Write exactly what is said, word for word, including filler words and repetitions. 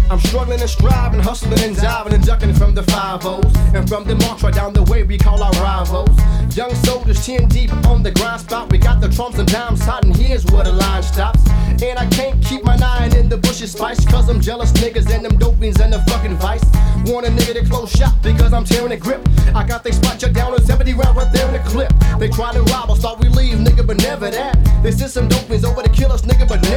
I'm struggling and striving, hustling and diving and ducking from the five O's. And from the march right down the way we call our rivals. Young soldiers ten deep on the grind spot. We got the trumps and dimes hot, and here's where the line stops. And I can't keep my nine in the bushes spice, cause I'm jealous niggas and them dopings and the fucking vice. Want a nigga to close shop because I'm tearing the grip. I got they spot shut down a seventy round right there in the clip. They try to rob us, thought we leave, nigga, but never that. They sent some dopings over to kill us, nigga, but